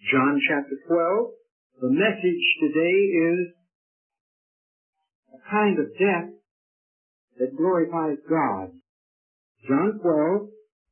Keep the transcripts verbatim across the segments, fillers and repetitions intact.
John chapter twelve. The message today is a kind of death that glorifies God. John twelve,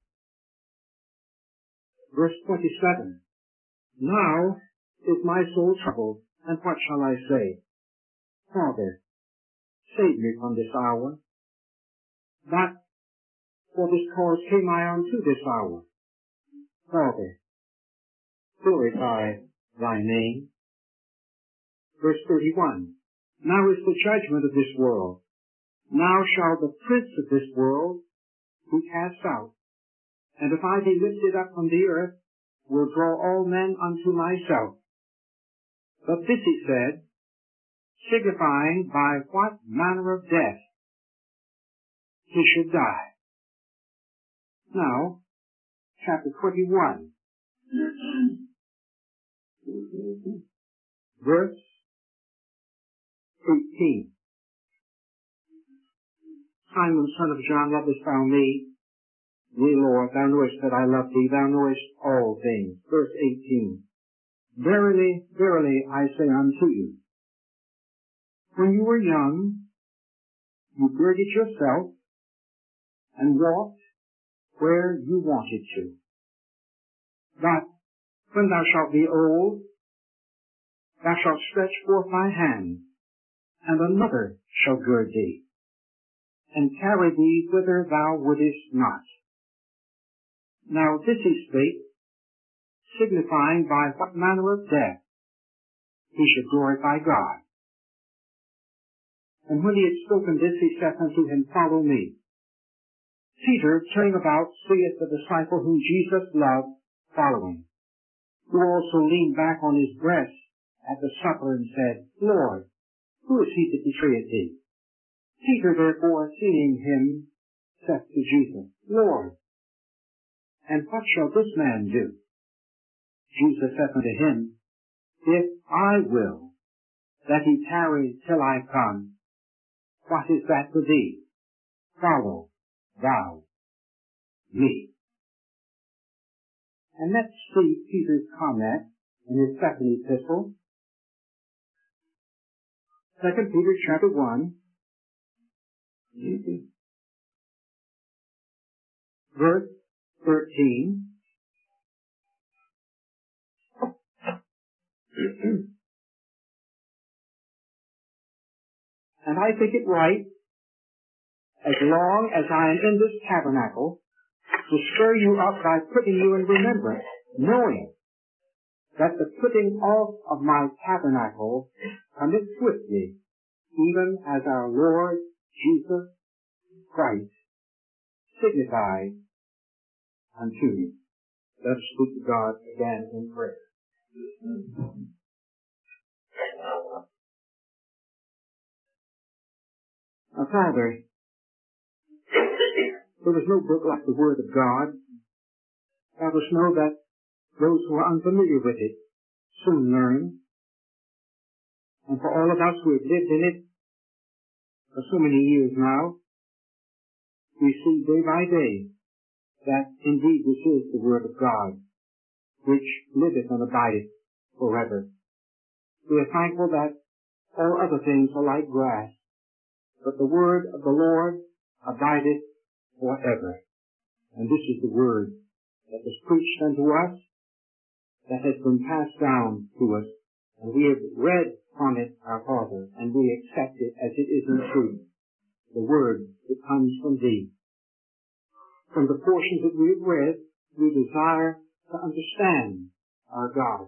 verse twenty-seven. Now is my soul troubled, and what shall I say? Father, save me from this hour. But for this cause came I unto this hour. Father, glorify thy name. Verse thirty-one. Now is the judgment of this world. Now shall the prince of this world be cast out. And if I be lifted up from the earth, will draw all men unto myself. But this he said, signifying by what manner of death he should die. Now, chapter twenty-one, verse eighteen. Simon, son of John, lovest thou me? Yea, Lord, thou knowest that I love thee. Thou knowest all things. Verse eighteen. Verily, verily, I say unto you, when you were young, you girded yourself and walked where you wanted to. But when thou shalt be old, thou shalt stretch forth thy hand, and another shall gird thee, and carry thee whither thou wouldest not. Now this he spake, signifying by what manner of death he should glorify God. And when he had spoken this, he saith unto him, Follow me. Peter, turning about, seeth the disciple whom Jesus loved following, who also leaned back on his breast at the supper and said, Lord, who is he that betrayeth thee? Peter, therefore, seeing him, saith to Jesus, Lord, and what shall this man do? Jesus saith unto him, If I will that he tarry till I come, what is that to thee? Follow thou me. And let's see Peter's comment in his second epistle. Second Peter chapter one, verse thirteen. And I think it right, as long as I am in this tabernacle, to stir you up by putting you in remembrance, knowing that the putting off of my tabernacle cometh swiftly, even as our Lord Jesus Christ signified unto me. Let us speak to God again in prayer. Now, Father, there is no book like the Word of God. Let us know that those who are unfamiliar with it soon learn. And for all of us who have lived in it for so many years now, we see day by day that indeed this is the Word of God, which liveth and abideth forever. We are thankful that all other things are like grass, but the Word of the Lord abideth forever. And this is the Word that was preached unto us, that has been passed down to us, and we have read from it, our Father, and we accept it as it is in truth, the Word that comes from Thee. From the portions that we have read, we desire to understand our God.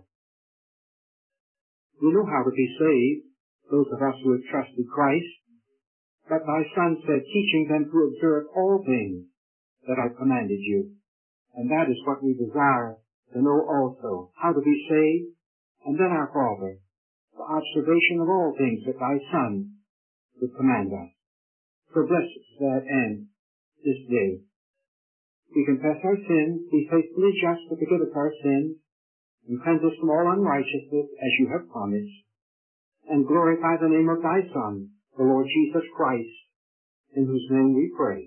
We know how to be saved, those of us who have trusted Christ, but thy Son said, teaching them to observe all things that I commanded you. And that is what we desire to know also, how to be saved, and then our Father, the observation of all things that thy Son would command us. So bless us to that end this day. We confess our sins, be faithfully just to forgive us our sins, and cleanse us from all unrighteousness as you have promised, and glorify the name of thy Son, the Lord Jesus Christ, in whose name we pray.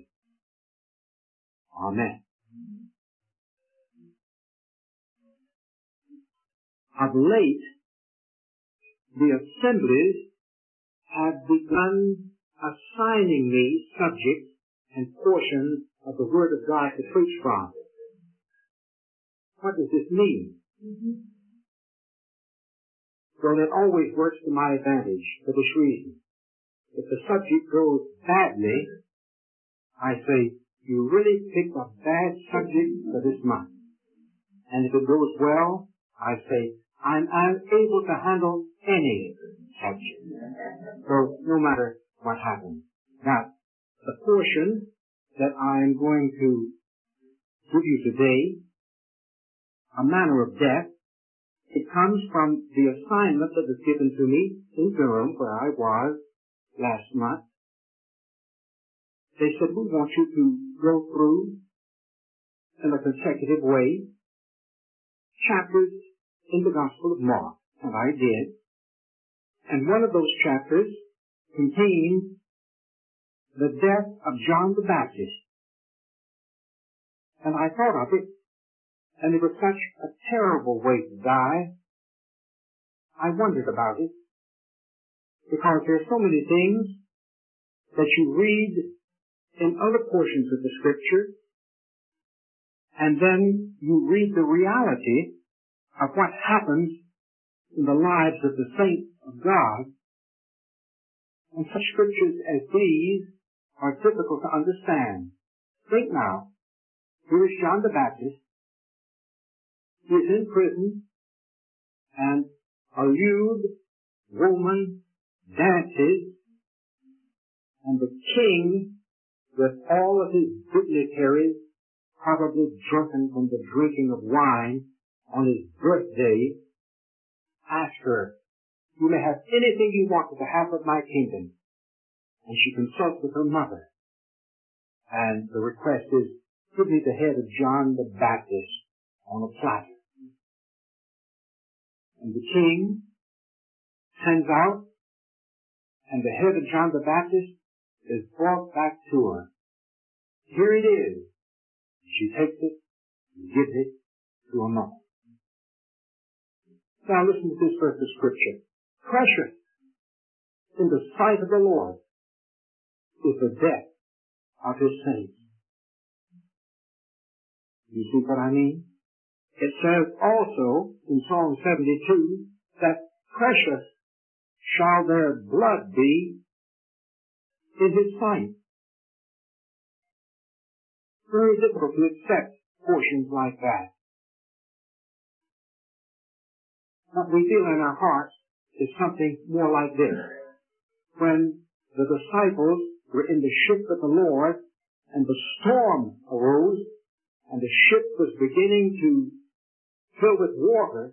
Amen. of late, the assemblies have begun assigning me subjects and portions of the Word of God to preach from. What does this mean? Mm-hmm. Well, it always works to my advantage for this reason. If the subject goes badly, I say, you really picked a bad subject for this month. And if it goes well, I say, I'm unable to handle any subject. So no matter what happens. Now, the portion that I'm going to give you today, a manner of death, it comes from the assignment that was given to me in Durham, where I was last month. They said, we want you to go through in a consecutive way chapters in the Gospel of Mark. And I did. And one of those chapters contained the death of John the Baptist. And I thought of it, and it was such a terrible way to die. I wondered about it, because there are so many things that you read in other portions of the Scripture, and then you read the reality of what happens in the lives of the saints of God. And such scriptures as these are difficult to understand. Think now, here is John the Baptist. He is in prison, and a lewd woman dances, and the king, with all of his dignitaries, probably drunken from the drinking of wine on his birthday, asks her, you may have anything you want with the half of my kingdom. And she consults with her mother. And the request is, give me the head of John the Baptist on a platter. And the king sends out, and the head of John the Baptist is brought back to her. Here it is. She takes it and gives it to her mother. Now listen to this verse of Scripture. Precious in the sight of the Lord is the death of His saints. You see what I mean? It says also in Psalm seventy-two that precious shall their blood be in His sight. Very difficult to accept portions like that. What we feel in our hearts is something more like this. When the disciples were in the ship with the Lord, and the storm arose, and the ship was beginning to fill with water,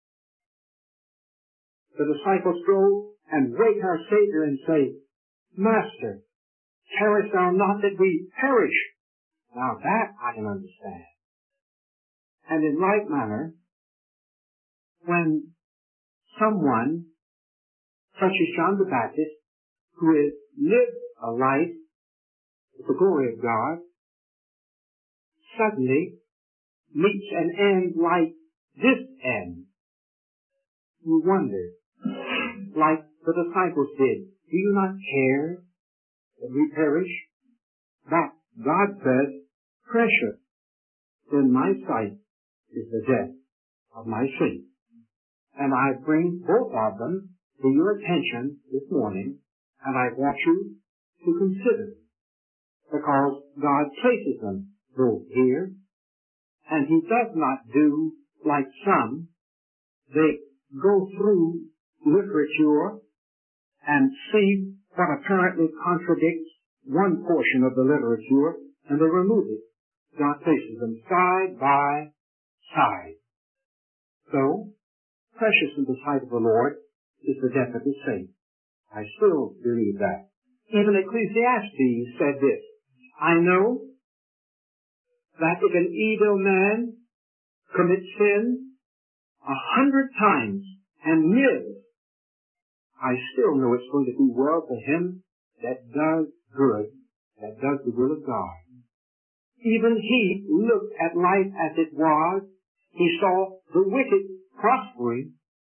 the disciples go and wake our Savior and say, Master, carest thou not that we perish? Now that I can understand. And in like manner, when someone, such as John the Baptist, who has lived a life with the glory of God, suddenly meets an end like this end, you wonder, like the disciples did, do you not care that we perish? That God says, precious in my sight is the death of my saints. And I bring both of them to your attention this morning, and I want you to consider them, because God places them both here, and He does not do like some. They go through literature and see what apparently contradicts one portion of the literature, and they remove it. God places them side by side. So, precious in the sight of the Lord is the death of His saints. I still believe that. Even Ecclesiastes said this, I know that if an evil man commits sin a hundred times and lives, I still know it's going to do well for him that does good, that does the will of God. Even he looked at life as it was. He saw the wicked prospering,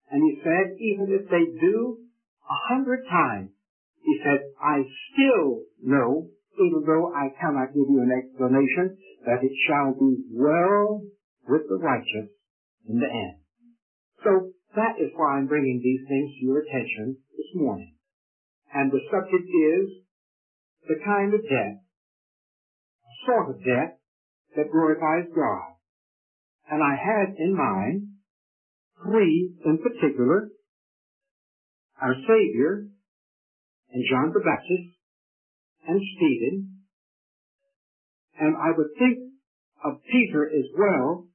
And he said, even if they do a hundred times, he said, I still know, even though I cannot give you an explanation, that it shall be well with the righteous in the end. So that is why I'm bringing these things to your attention this morning. And the subject is the kind of death, sort of death, that glorifies God. And I had in mind three in particular: our Savior, and John the Baptist, and Stephen. And I would think of Peter as well,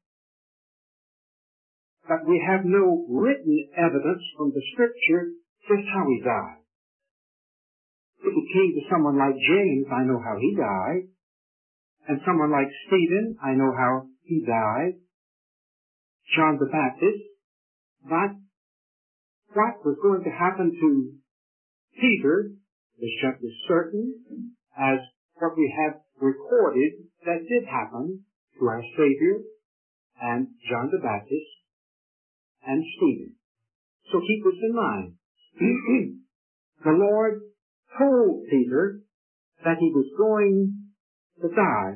but we have no written evidence from the Scripture just how he died. If it came to someone like James, I know how he died. And someone like Stephen, I know how he died. John the Baptist. But what was going to happen to Peter is just as certain as what we have recorded that did happen to our Savior and John the Baptist and Stephen. So keep this in mind. The Lord told Peter that he was going to die,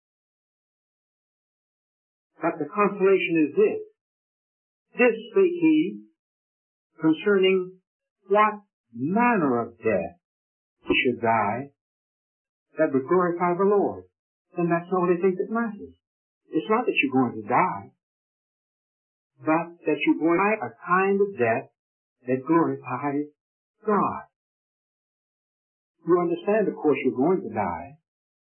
but the consolation is this: this spake he concerning what manner of death he should die that would glorify the Lord. Then that's the only thing that matters. It's not that you're going to die, but that you're going to die a kind of death that glorifies God. You understand, of course, you're going to die.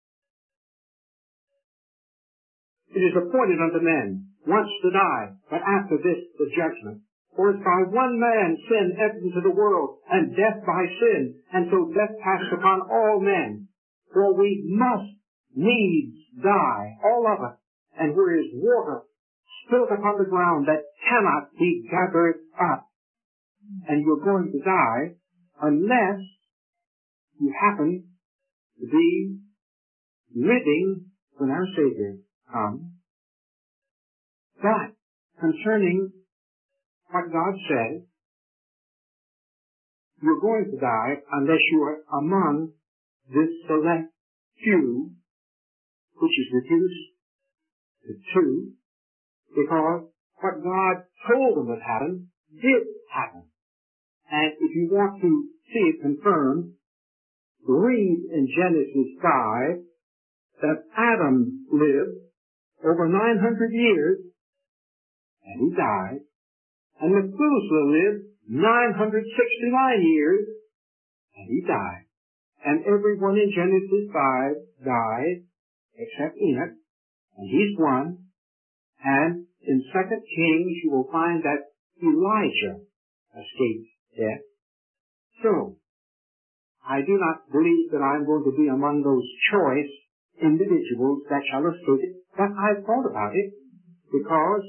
It is appointed unto men once to die, but after this the judgment. For as by one man sin entered into the world, and death by sin, and so death passed upon all men. For we must needs die, all of us, and where is water spilt upon the ground that cannot be gathered up. And you're going to die unless you happen to be living when our Savior comes. But concerning what God says, you're going to die unless you are among this select few, which is reduced to two, because what God told them would happen did happen. And if you want to see it confirmed, read in Genesis five that Adam lived over nine hundred years, and he died, and Methuselah lived nine hundred sixty-nine years, and he died. And everyone in Genesis five died, except Enoch, and he's one. And in Second Kings you will find that Elijah escaped death. So, I do not believe that I'm going to be among those choice individuals that shall escape it, but I've thought about it, because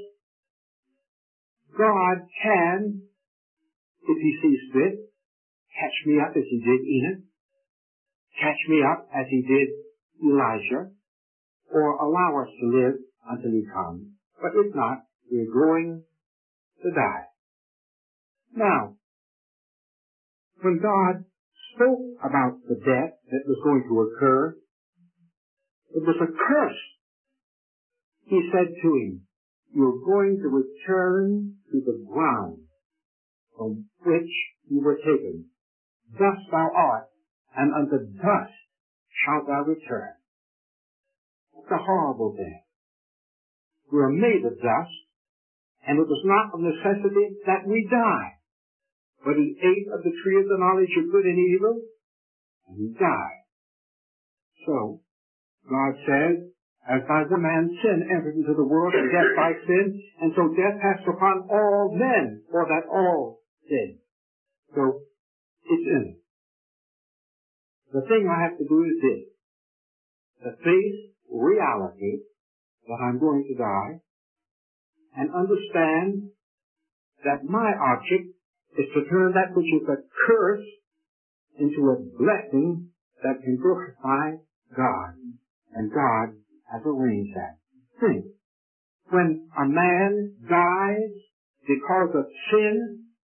God can, if he sees fit, catch me up as he did Enoch, catch me up as he did Elijah, or allow us to live until he comes. But if not, we're going to die. Now, when God spoke about the death that was going to occur, it was a curse. He said to him, you're going to return to the ground from which you were taken. Dust thou art, and unto dust shalt thou return. It's a horrible death. We are made of dust, and it was not of necessity that we die. But he ate of the tree of the knowledge of good and evil, and he died. So, God says, as by one man sin entered into the world, and death by sin, and so death passed upon all men, for that all sinned. So, it's in it. The thing I have to do is this: to face reality that I'm going to die, and understand that my object is to turn that which is a curse into a blessing that can glorify God. And God has arranged that. Think, when a man dies because of sin,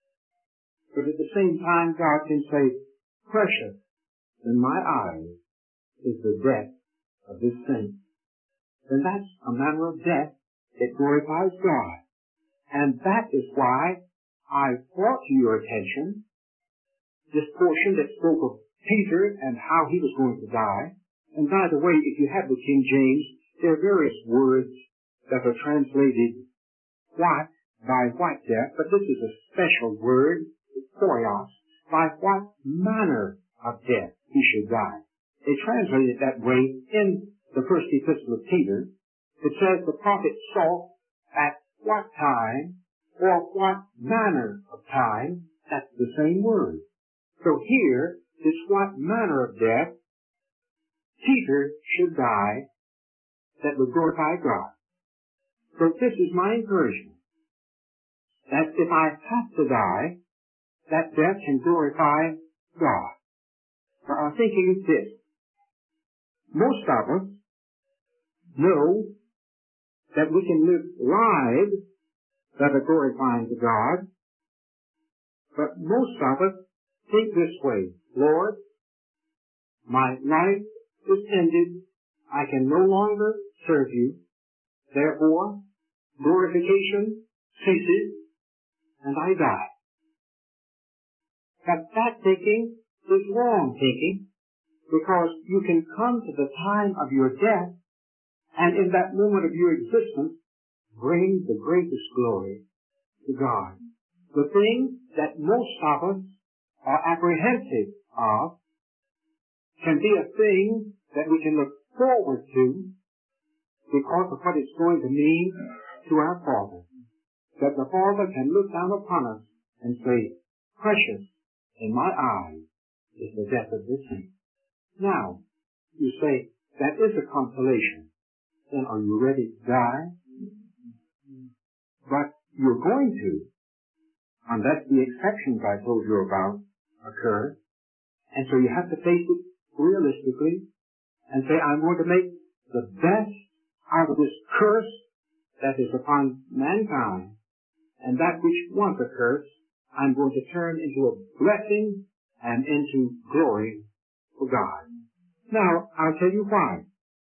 But at the same time, God can say, precious in my eyes is the death of this saint. And that's a manner of death that glorifies God. And that is why I brought to your attention this portion that spoke of Peter and how he was going to die. And by the way, if you have the King James, there are various words that are translated what, by what death, but this is a special word, poios, by what manner of death he should die. They translate it that way in the first epistle of Peter. It says the prophet saw at what time or what manner of time. That's the same word. So here, this what manner of death Peter should die that would glorify God. So this is my encouragement, that if I have to die, that death can glorify God. For our thinking is this. Most of us know that we can live lives that are glorifying to God, but most of us think this way: Lord, my life is ended. I can no longer serve you. Therefore, glorification ceases, and I die. But that thinking is wrong thinking, because you can come to the time of your death, and in that moment of your existence, bring the greatest glory to God. The thing that most of us are apprehensive of can be a thing that we can look forward to because of what it's going to mean to our Father. That the Father can look down upon us and say, precious in my eyes is the death of this saint. Now, you say, that is a consolation. Then are you ready to die? But you're going to, unless the exceptions I told you about occur. And so you have to face it realistically and say, I'm going to make the best out of this curse that is upon mankind. And that which was a curse, I'm going to turn into a blessing and into glory for God. Now, I'll tell you why.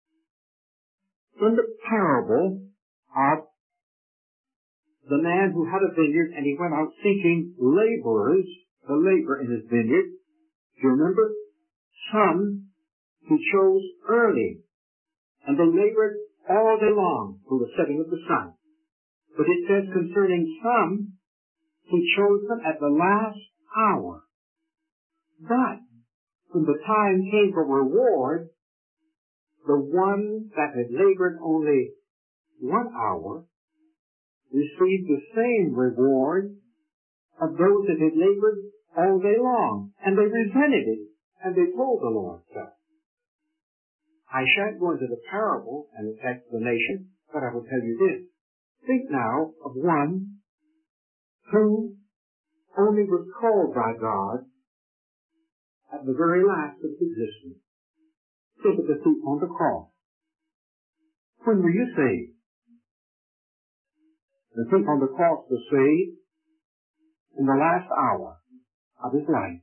In the parable of the man who had a vineyard and he went out seeking laborers to labor in his vineyard, do you remember? Some he chose early, and they labored all day long till the setting of the sun. But it says concerning some, he chose them at the last hour. But when the time came for reward, the one that had labored only one hour received the same reward of those that had labored all day long. And they resented it, and they told the Lord so. I shan't go into the parable and its explanation, but I will tell you this. Think now of one who only was called by God at the very last of his existence. Think of the thief on the cross. When were you saved? The thief on the cross was saved in the last hour of his life.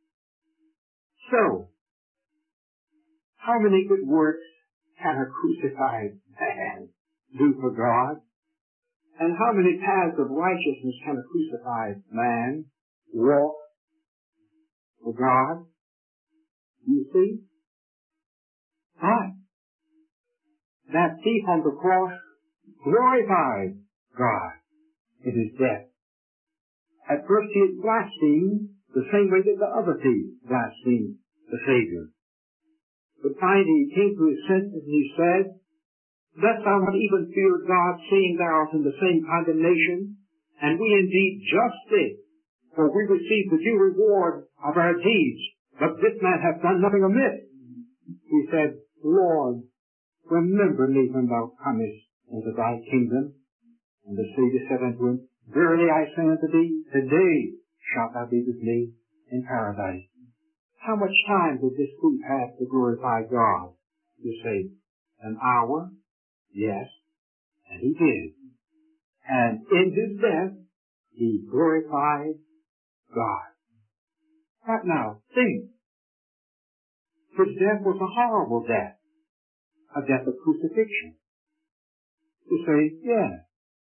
So, how many good works can a crucified man do for God? And how many paths of righteousness can a crucified man walk for God? You see? But that thief on the cross glorified God in his death. At first he had blasphemed the same way that the other thief blasphemed the Savior. But finally he came to his senses and he said, dost thou not even fear God, seeing thou art in the same condemnation? And we indeed justly, for we receive the due reward of our deeds. But this man hath done nothing amiss. He said, Lord, remember me when thou comest into thy kingdom. And the Savior said unto him, verily I say unto thee, today shalt thou be with me in paradise. How much time did this thief have to glorify God? You say, an hour? Yes, and he did. And in his death, he glorified God. But now, think. His death was a horrible death, a death of crucifixion. You say, yeah.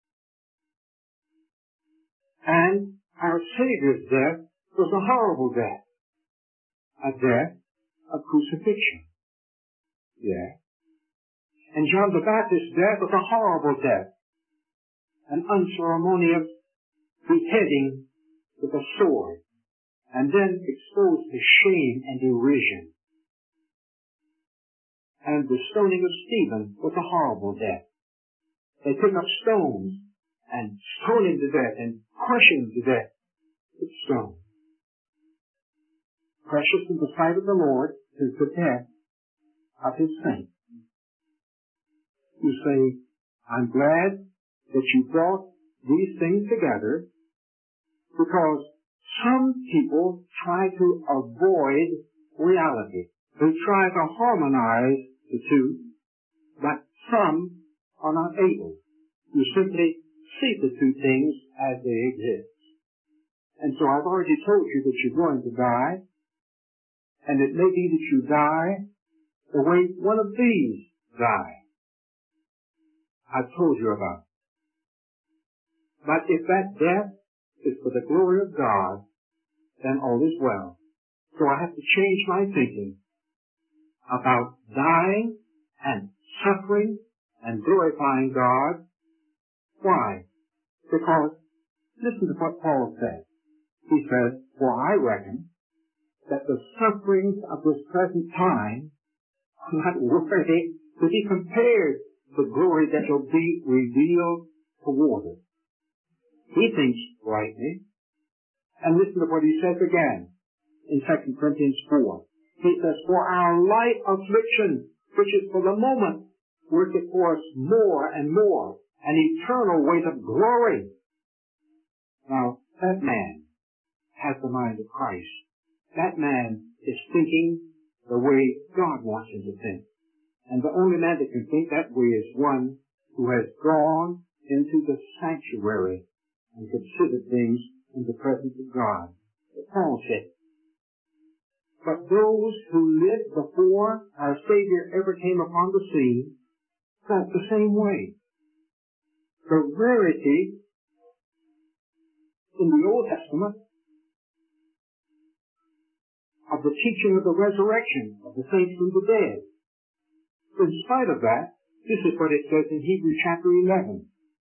And our Savior's death was a horrible death, a death of crucifixion. Yeah. And John the Baptist's death was a horrible death, an unceremonious beheading with a sword, and then exposed to shame and derision. And the stoning of Stephen was a horrible death. They took up stones and stoned him to death and crushed him to death with stones. Precious in the sight of the Lord is the death of his saints. You say, I'm glad that you brought these things together, because some people try to avoid reality. They try to harmonize the two, but some are not able. You simply see the two things as they exist. And so I've already told you that you're going to die, and it may be that you die the way one of these die. I've told you about. But if that death is for the glory of God, then all is well. So I have to change my thinking about dying and suffering and glorifying God. Why? Because, listen to what Paul says. He says, for I reckon that the sufferings of this present time are not worthy to be compared to the glory that will be revealed toward us. He thinks rightly. And listen to what he says again in Second Corinthians four. He says, for our light affliction, which is for the moment, worketh for us more and more an eternal weight of glory. Now, that man has the mind of Christ. That man is thinking the way God wants him to think. And the only man that can think that way is one who has gone into the sanctuary and considered things in the presence of God. But Paul said, but those who lived before our Savior ever came upon the scene felt the same way. The rarity in the Old Testament of the teaching of the resurrection of the saints from the dead. In spite of that, this is what it says in Hebrews chapter eleven.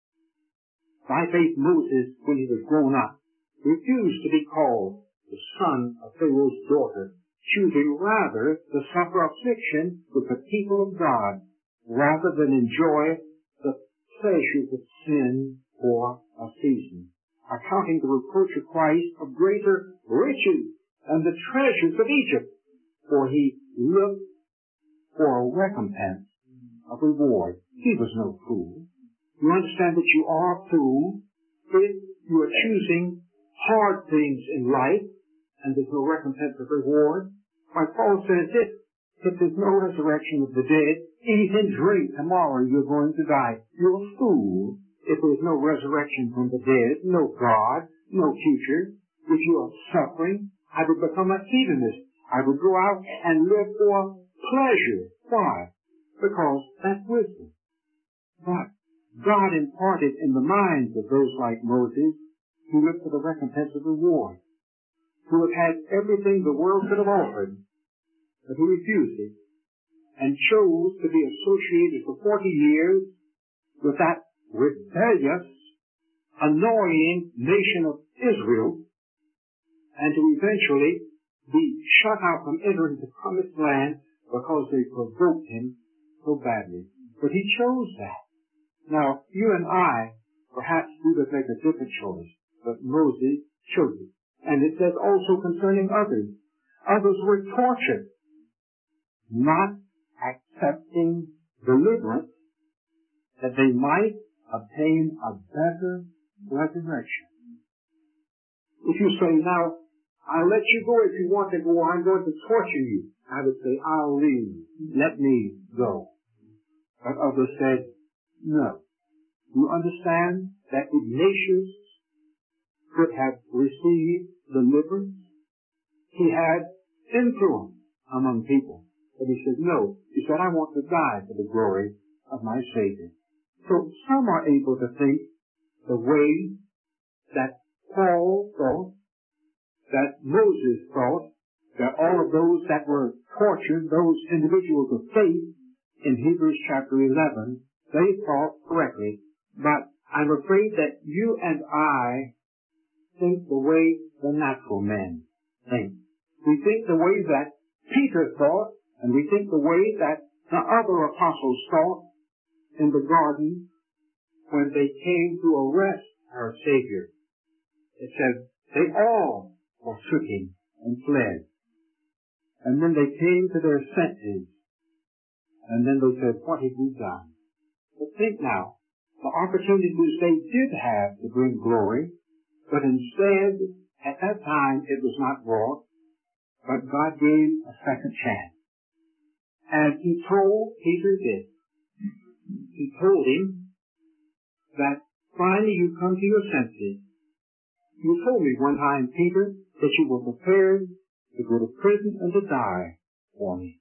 By faith Moses, when he was grown up, refused to be called the son of Pharaoh's daughter, choosing rather to suffer affliction with the people of God, rather than enjoy the pleasures of sin for a season, accounting the reproach of Christ of greater riches than the treasures of Egypt, for he looked for a recompense of reward. He was no fool. You understand that you are a fool if you are choosing hard things in life and there's no recompense of reward. Like Paul says this, if there's no resurrection of the dead, eat and drink, tomorrow you're going to die. You're a fool if there's no resurrection from the dead, no God, no future. If you are suffering, I would become a hedonist. I would go out and live for pleasure. Why? Because that's wisdom. But God imparted in the minds of those like Moses who looked for the recompense of reward, who have had everything the world could have offered, but who refused it, and chose to be associated for forty years with that rebellious, annoying nation of Israel, and to eventually be shut out from entering the promised land because they provoked him so badly. But he chose that. Now, you and I perhaps we would make a different choice, but Moses chose it. And it says also concerning others. Others were tortured, not accepting deliverance that they might obtain a better resurrection. If you say, now, I'll let you go if you want to go, I'm going to torture you, I would say, I'll leave. Let me go. But others said, no. You understand that Ignatius could have received deliverance. He had influence among people. But he said, no. He said, I want to die for the glory of my Savior. So some are able to think the way that Paul thought, that Moses thought, that all of those that were tortured, those individuals of faith in Hebrews chapter eleven, they thought correctly. But I'm afraid that you and I think the way the natural men think. We think the way that Peter thought, and we think the way that the other apostles thought in the garden when they came to arrest our Savior. It says, they all forsook him and fled. And then they came to their senses. And then they said, what have we done? But think now, the opportunities they did have to bring glory, but instead, at that time, it was not wrought, but God gave a second chance. And he told Peter this. He told him that finally you come to your senses. You told me one time, Peter, that you were prepared to go to prison and to die for me.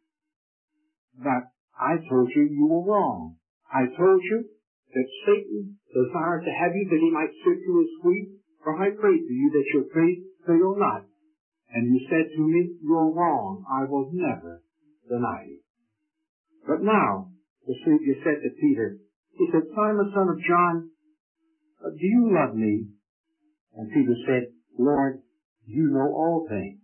But I told you you were wrong. I told you that Satan desired to have you that he might sift you as wheat, for I prayed to you that your faith fail not. And you said to me, you're wrong. I will never deny you. But now, the Savior said to Peter, he said, Simon, son of John, do you love me? And Peter said, Lord, you know all things.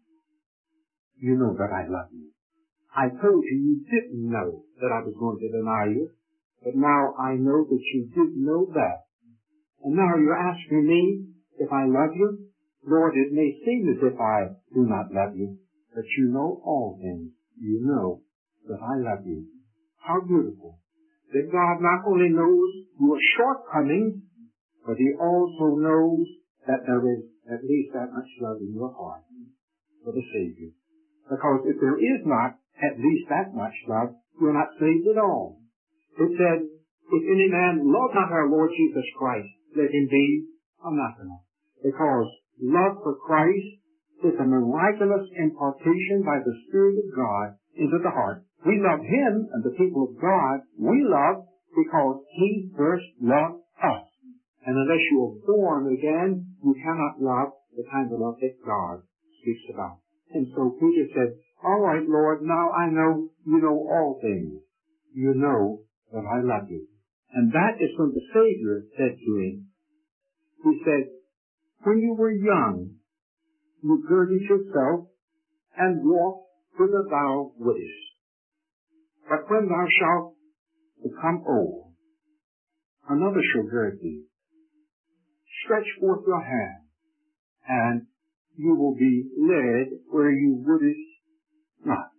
You know that I love you. I told you you didn't know that I was going to deny you, but now I know that you did know that. And now you're asking me if I love you? Lord, it may seem as if I do not love you, but you know all things. You know that I love you. How beautiful that God not only knows your shortcomings, but he also knows that there is at least that much love in your heart for the Savior. Because if there is not at least that much love, you're not saved at all. It said, if any man love not our Lord Jesus Christ, let him be anathema. Because love for Christ is a miraculous impartation by the Spirit of God into the heart. We love him and the people of God. We love because he first loved us. And unless you are born again, you cannot love the kind of love that God speaks about. And so Peter said, all right, Lord, now I know you know all things. You know that I love you. And that is when the Savior said to him, he said, when you were young, you girded yourself and walked whither thou wouldest. But when thou shalt become old, another shall gird thee. Stretch forth your hand, and you will be led where you wouldest not.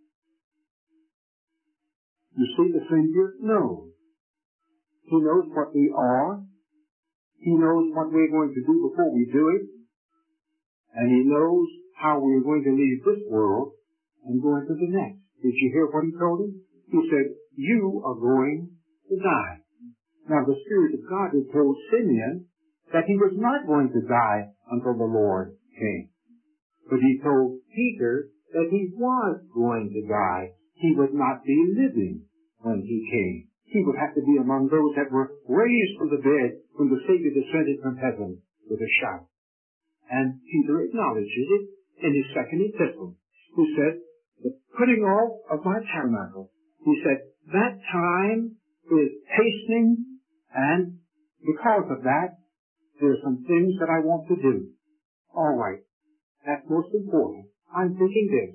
You see, the Savior knows. He knows what we are. He knows what we're going to do before we do it. And he knows how we're going to leave this world and go into the next. Did you hear what he told him? He said, you are going to die. Now, the Spirit of God had told Simeon that he was not going to die until the Lord came. But he told Peter that he was going to die. He would not be living when he came. He would have to be among those that were raised from the dead when the Savior descended from heaven with a shout. And Peter acknowledges it in his second epistle. He said, the putting off of my tabernacle. He said, that time is hastening, and because of that, there are some things that I want to do. All right. That's most important. I'm thinking this.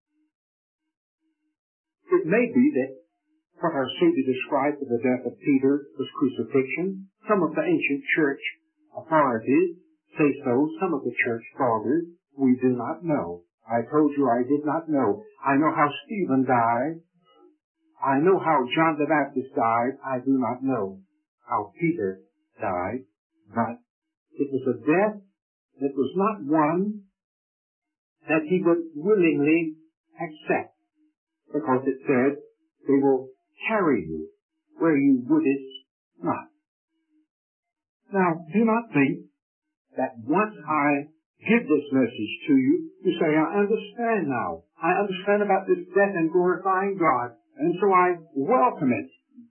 It may be that what our Savior described for the death of Peter was crucifixion. Some of the ancient church authorities say so. Some of the church fathers, we do not know. I told you I did not know. I know how Stephen died. I know how John the Baptist died. I do not know how Peter died. But it was a death that was not one that he would willingly accept, because it said, they will carry you where you wouldest not. Now, do not think that once I give this message to you, you say, I understand now. I understand about this death and glorifying God, and so I welcome it.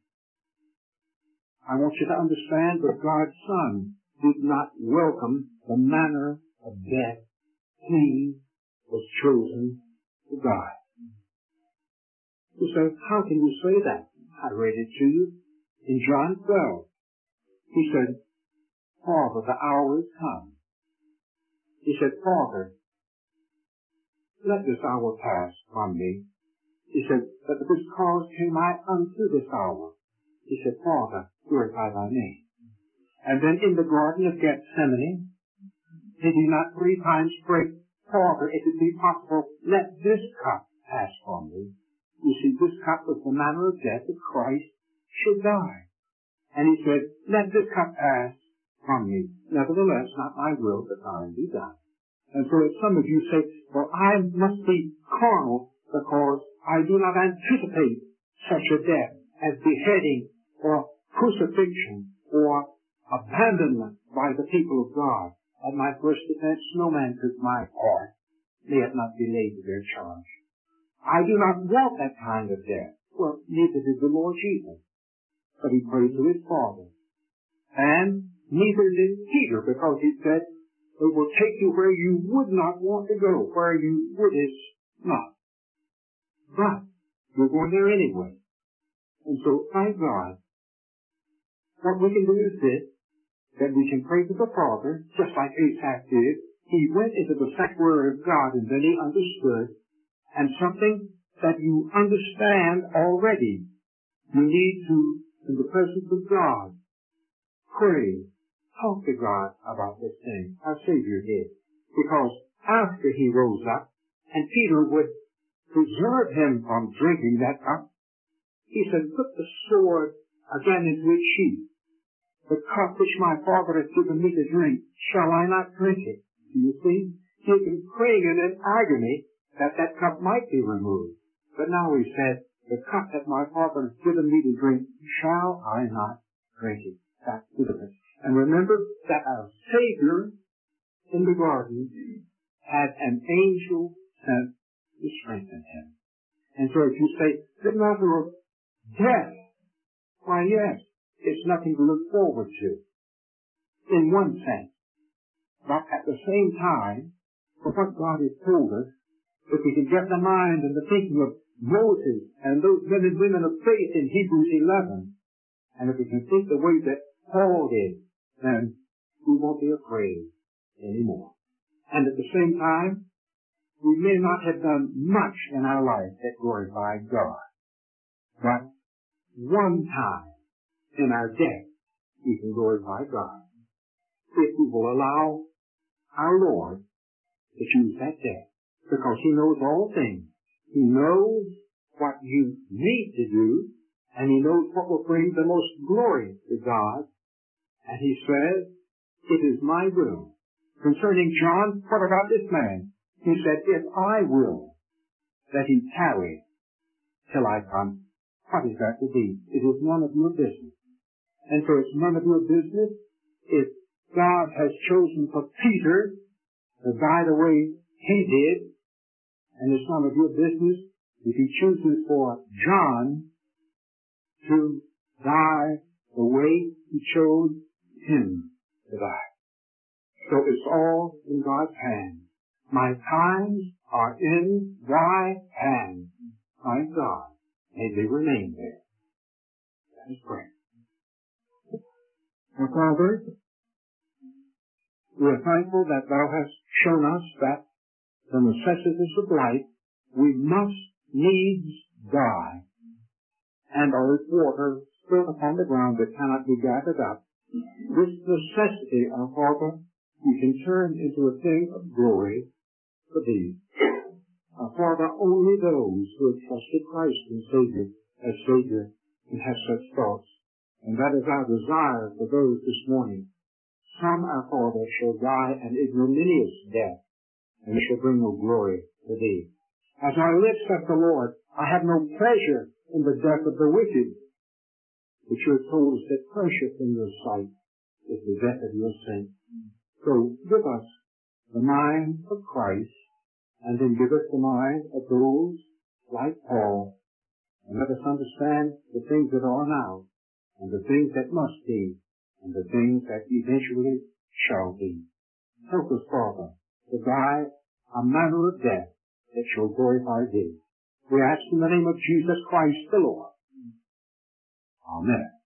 I want you to understand that God's Son did not welcome the manner of death He was chosen to die. You say, how can you say that? I read it to you in John twelve. He said, Father, the hour is come. He said, Father, let this hour pass from me. He said, but this cause came I unto this hour. He said, Father, glorify thy name. And then in the Garden of Gethsemane, did he not three times pray, Father, if it be possible, let this cup pass from me. You see, this cup was the manner of death that Christ should die. And he said, let this cup pass from me. Nevertheless, not my will, but thine be done. And so if some of you say, well, I must be carnal because I do not anticipate such a death as beheading or crucifixion or abandonment by the people of God. At my first defense, no man took my part. May it not be laid to their charge. I do not want that kind of death. Well, neither did the Lord Jesus. But he prayed to his Father. And neither did Peter, because he said, it will take you where you would not want to go, where you wouldest not. But you're going there anyway. And so, thank God, what we can do is this, that we can pray to the Father, just like Asaph did. He went into the sanctuary of God, and then he understood. And something that you understand already, you need to, in the presence of God, pray, talk to God about this thing. Our Savior did. Because after he rose up, and Peter would preserve him from drinking that cup, he said, put the sword again into its sheath. The cup which my Father has given me to drink, shall I not drink it? Do you see? He had been praying in an agony that that cup might be removed. But now he said, the cup that my Father has given me to drink, shall I not drink it? That's good. And remember that our Savior in the garden had an angel sent to strengthen him. And so if you say, the matter of death, why yes, it's nothing to look forward to, in one sense. But at the same time, for what God has told us, if we can get the mind and the thinking of Moses and those men and women of faith in Hebrews eleven, and if we can think the way that Paul did, then we won't be afraid anymore. And at the same time, we may not have done much in our life that glorified God. But one time in our death, we can glorify God. If we will allow our Lord to choose that death. Because he knows all things. He knows what you need to do, and he knows what will bring the most glory to God. And he says, it is my will. Concerning John, what about this man? He said, if I will that he tarry till I come, what is that to be? It is none of your business. And so it's none of your business if God has chosen for Peter to die the way he did, and it's none of your business if he chooses for John to die the way he chose him to die. So it's all in God's hands. My times are in thy hands. My God, may they remain there. Let us pray. Our Father, we are thankful that thou hast shown us that the necessities of life we must needs die, and are as water spilt upon the ground that cannot be gathered up. This necessity, our Father, we can turn into a thing of glory for thee. Our Father, only those who have trusted Christ and Savior as Savior can have such thoughts. And that is our desire for those this morning. Some, our Father, shall die an ignominious death, and shall bring no glory to thee. As I live, saith the Lord, I have no pleasure in the death of the wicked, but you have told us that precious in your sight is the death of your saints. So give us the mind of Christ, and then give us the mind of those like Paul, and let us understand the things that are now, and the things that must be, and the things that eventually shall be. Help us, Father, to die a manner of death that shall glorify Thee. We ask in the name of Jesus Christ the Lord. Amen.